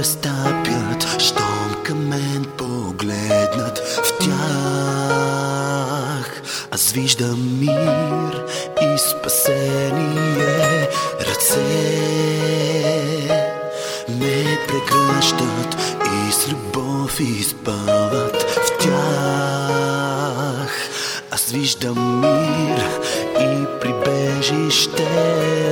разтапят, щом към мен погледнат в тях. Аз виждам мир и спасение, ръце ме прегръщат и с любов изпълват в тях. Аз виждам мир и прибежище.